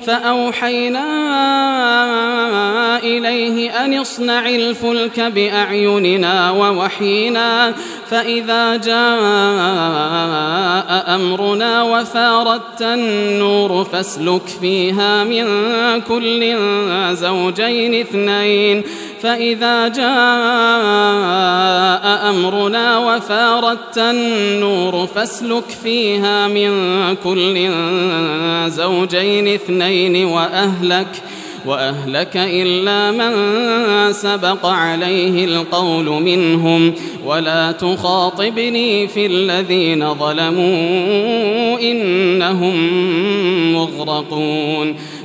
فأوحينا إليه أن اصنع الفلك بأعيننا ووحينا فإذا جاء أمرنا وفاردت النور فاسلك فيها من كل زوجين اثنين وأهلك إلا من سبق عليه القول منهم ولا تخاطبني في الذين ظلموا إنهم مغرقون